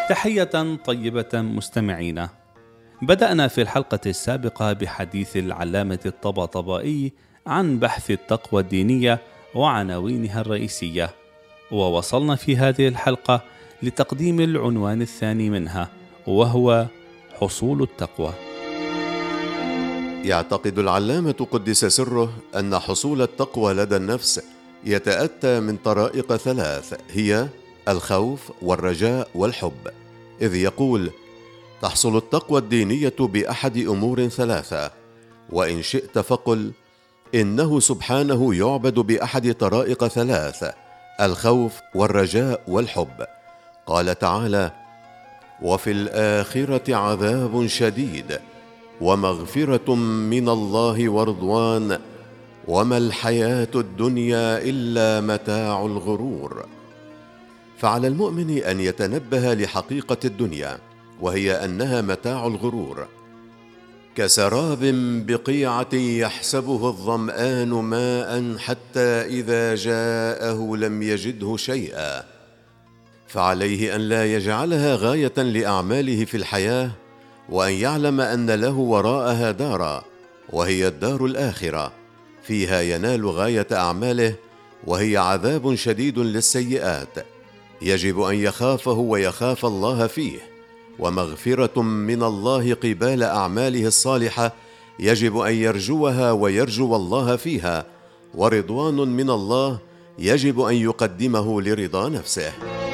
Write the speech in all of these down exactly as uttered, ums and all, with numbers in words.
تحية طيبة مستمعينا. بدأنا في الحلقة السابقة بحديث العلامة الطباطبائي عن بحث التقوى الدينية وعناوينها الرئيسية، ووصلنا في هذه الحلقة لتقديم العنوان الثاني منها، وهو حصول التقوى. يعتقد العلامة قدس سره أن حصول التقوى لدى النفس يتأتى من طرائق ثلاث، هي الخوف والرجاء والحب، إذ يقول: تحصل التقوى الدينية بأحد أمور ثلاثة، وإن شئت فقل إنه سبحانه يعبد بأحد طرائق ثلاث، الخوف والرجاء والحب. قال تعالى: وفي الآخرة عذاب شديد ومغفرة من الله ورضوان وما الحياة الدنيا إلا متاع الغرور. فعلى المؤمن أن يتنبه لحقيقة الدنيا، وهي أنها متاع الغرور، كسراب بقيعة يحسبه الظمآن ماء حتى إذا جاءه لم يجده شيئا. فعليه أن لا يجعلها غاية لأعماله في الحياة، وأن يعلم أن له وراءها دارا، وهي الدار الآخرة، فيها ينال غاية أعماله، وهي عذاب شديد للسيئات، يجب أن يخافه ويخاف الله فيه، ومغفرة من الله قبال أعماله الصالحة، يجب أن يرجوها ويرجو الله فيها، ورضوان من الله يجب أن يقدمه لرضا نفسه.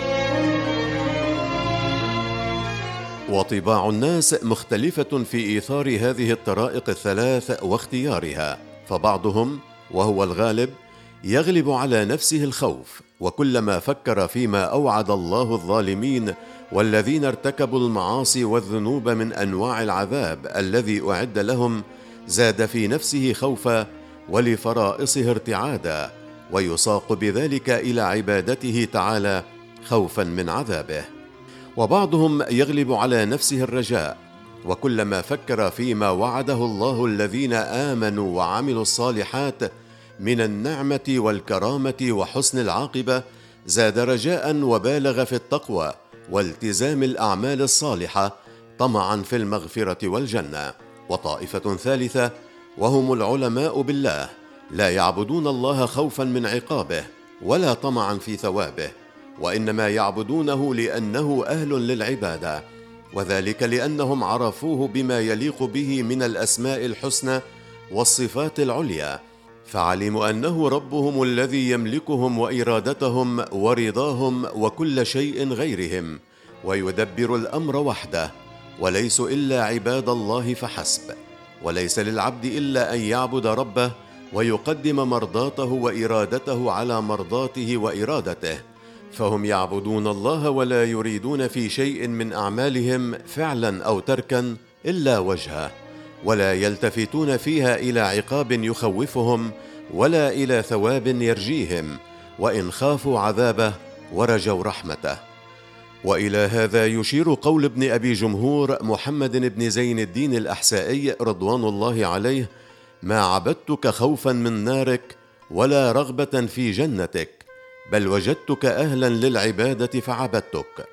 وطباع الناس مختلفة في إيثار هذه الطرائق الثلاث واختيارها، فبعضهم وهو الغالب يغلب على نفسه الخوف، وكلما فكر فيما أوعد الله الظالمين والذين ارتكبوا المعاصي والذنوب من أنواع العذاب الذي أعد لهم زاد في نفسه خوفا ولفرائصه ارتعادا، ويساق بذلك إلى عبادته تعالى خوفا من عذابه. وبعضهم يغلب على نفسه الرجاء، وكلما فكر فيما وعده الله الذين آمنوا وعملوا الصالحات من النعمة والكرامة وحسن العاقبة زاد رجاء وبالغ في التقوى والتزام الأعمال الصالحة طمعا في المغفرة والجنة. وطائفة ثالثة وهم العلماء بالله لا يعبدون الله خوفا من عقابه ولا طمعا في ثوابه، وإنما يعبدونه لأنه أهل للعبادة، وذلك لأنهم عرفوه بما يليق به من الأسماء الحسنى والصفات العليا، فعلموا أنه ربهم الذي يملكهم وإرادتهم ورضاهم وكل شيء غيرهم، ويدبر الأمر وحده، وليسوا إلا عباد الله فحسب. وليس للعبد إلا أن يعبد ربه ويقدم مرضاته وإرادته على مرضاته وإرادته، فهم يعبدون الله ولا يريدون في شيء من أعمالهم فعلا أو تركا إلا وجهه، ولا يلتفتون فيها إلى عقاب يخوفهم ولا إلى ثواب يرجيهم، وإن خافوا عذابه ورجوا رحمته. وإلى هذا يشير قول ابن أبي جمهور محمد بن زين الدين الأحسائي رضوان الله عليه: ما عبدتك خوفا من نارك ولا رغبة في جنتك، بل وجدتك أهلا للعبادة فعبدتك.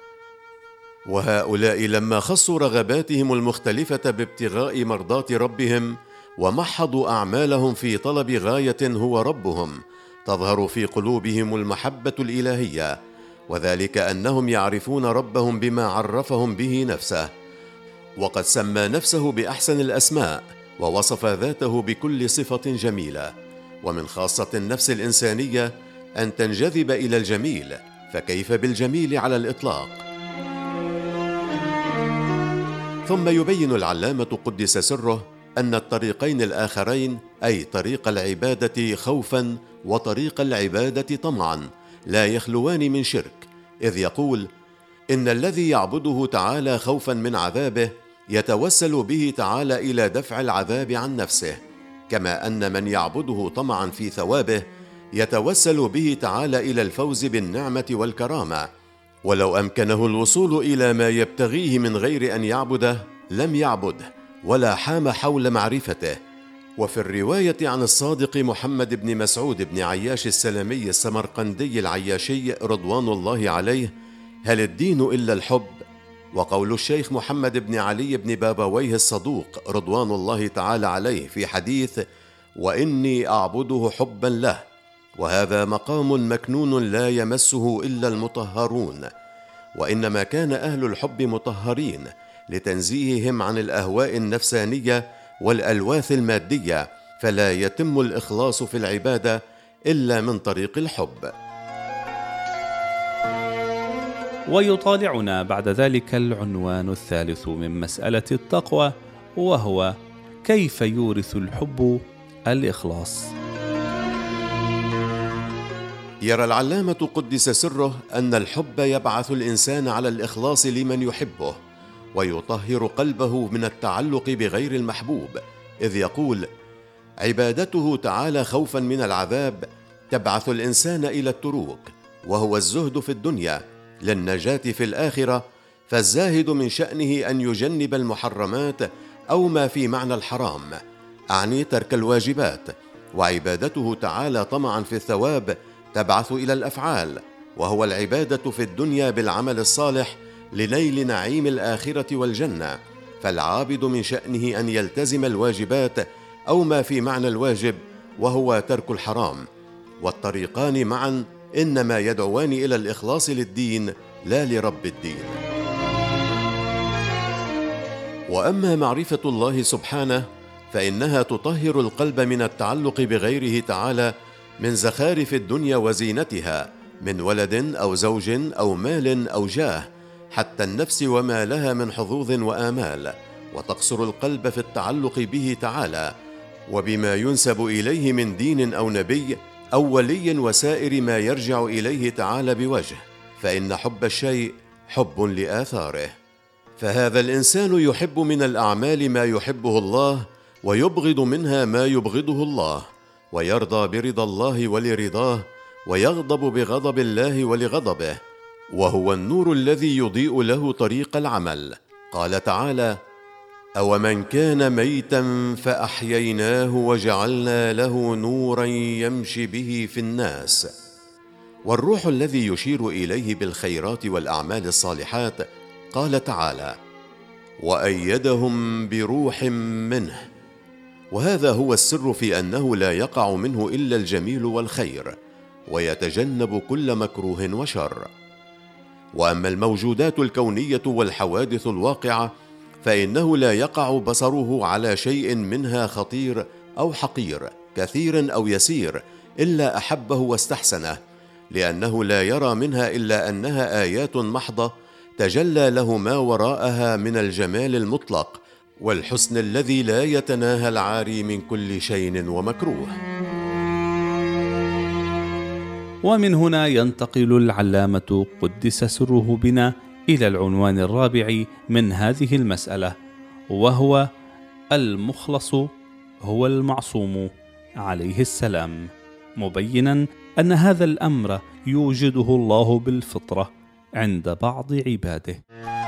وهؤلاء لما خصوا رغباتهم المختلفة بابتغاء مرضات ربهم ومحضوا أعمالهم في طلب غاية هو ربهم، تظهر في قلوبهم المحبة الإلهية، وذلك أنهم يعرفون ربهم بما عرفهم به نفسه، وقد سمى نفسه بأحسن الأسماء ووصف ذاته بكل صفة جميلة. ومن خاصة النفس الإنسانية أن تنجذب إلى الجميل، فكيف بالجميل على الإطلاق؟ ثم يبين العلامة قدس سره أن الطريقين الآخرين، أي طريق العبادة خوفا وطريق العبادة طمعا، لا يخلوان من شرك، إذ يقول: إن الذي يعبده تعالى خوفا من عذابه يتوسل به تعالى إلى دفع العذاب عن نفسه، كما أن من يعبده طمعا في ثوابه يتوسل به تعالى إلى الفوز بالنعمة والكرامة. ولو أمكنه الوصول إلى ما يبتغيه من غير أن يعبده لم يعبده ولا حام حول معرفته. وفي الرواية عن الصادق محمد بن مسعود بن عياش السلمي السمرقندي العياشي رضوان الله عليه: هل الدين إلا الحب؟ وقول الشيخ محمد بن علي بن بابويه الصدوق رضوان الله تعالى عليه في حديث وإني أعبده حبا له، وهذا مقام مكنون لا يمسه إلا المطهرون، وإنما كان أهل الحب مطهرين لتنزيههم عن الأهواء النفسانية والألواث المادية، فلا يتم الإخلاص في العبادة إلا من طريق الحب. ويطالعنا بعد ذلك العنوان الثالث من مسألة التقوى، وهو كيف يورث الحب الإخلاص. يرى العلامة قدس سره أن الحب يبعث الإنسان على الإخلاص لمن يحبه، ويطهر قلبه من التعلق بغير المحبوب، إذ يقول عبادته تعالى خوفا من العذاب تبعث الإنسان إلى التروك، وهو الزهد في الدنيا للنجاة في الآخرة، فالزاهد من شأنه أن يجنب المحرمات أو ما في معنى الحرام، أعني ترك الواجبات، وعبادته تعالى طمعا في الثواب تبعث إلى الأفعال، وهو العبادة في الدنيا بالعمل الصالح لنيل نعيم الآخرة والجنة، فالعابد من شأنه أن يلتزم الواجبات أو ما في معنى الواجب، وهو ترك الحرام، والطريقان معا إنما يدعوان إلى الإخلاص للدين لا لرب الدين. وأما معرفة الله سبحانه فإنها تطهر القلب من التعلق بغيره تعالى من زخارف الدنيا وزينتها، من ولد أو زوج أو مال أو جاه، حتى النفس وما لها من حظوظ وآمال، وتقصر القلب في التعلق به تعالى وبما ينسب إليه من دين أو نبي أو ولي وسائر ما يرجع إليه تعالى بوجه، فإن حب الشيء حب لآثاره، فهذا الإنسان يحب من الأعمال ما يحبه الله، ويبغض منها ما يبغضه الله، ويرضى برضا الله ولرضاه، ويغضب بغضب الله ولغضبه، وهو النور الذي يضيء له طريق العمل. قال تعالى أومن كان ميتا فأحييناه وجعلنا له نورا يمشي به في الناس. والروح الذي يشير إليه بالخيرات والأعمال الصالحات قال تعالى وأيدهم بروح منه، وهذا هو السر في أنه لا يقع منه إلا الجميل والخير، ويتجنب كل مكروه وشر. وأما الموجودات الكونية والحوادث الواقعة فإنه لا يقع بصره على شيء منها خطير أو حقير، كثير أو يسير، إلا أحبه واستحسنه، لأنه لا يرى منها إلا أنها آيات محضة تجلى له ما وراءها من الجمال المطلق والحسن الذي لا يتناهى العاري من كل شيء ومكروه. ومن هنا ينتقل العلامة قدس سره بنا إلى العنوان الرابع من هذه المسألة، وهو المخلص هو المعصوم عليه السلام، مبينا أن هذا الأمر يوجده الله بالفطرة عند بعض عباده.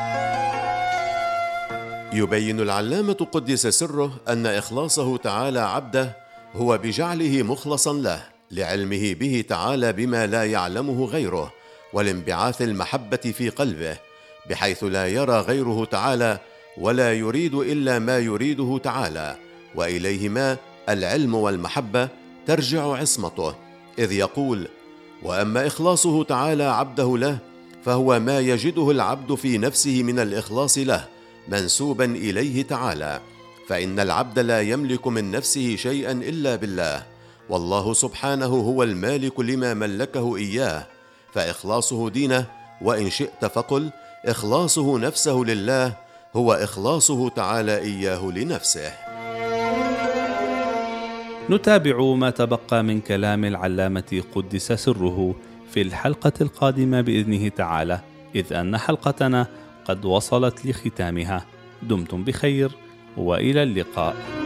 يبين العلامة قدس سره أن إخلاصه تعالى عبده هو بجعله مخلصا له، لعلمه به تعالى بما لا يعلمه غيره، والانبعاث المحبة في قلبه، بحيث لا يرى غيره تعالى ولا يريد إلا ما يريده تعالى، وإليهما العلم والمحبة ترجع عصمته، إذ يقول وأما إخلاصه تعالى عبده له فهو ما يجده العبد في نفسه من الإخلاص له منسوبا إليه تعالى، فإن العبد لا يملك من نفسه شيئا إلا بالله، والله سبحانه هو المالك لما ملكه إياه، فإخلاصه دينه، وإن شئت فقل إخلاصه نفسه لله هو إخلاصه تعالى إياه لنفسه. نتابع ما تبقى من كلام العلامة قدس سره في الحلقة القادمة بإذنه تعالى، إذ أن حلقتنا قد وصلت لختامها. دمتم بخير وإلى اللقاء.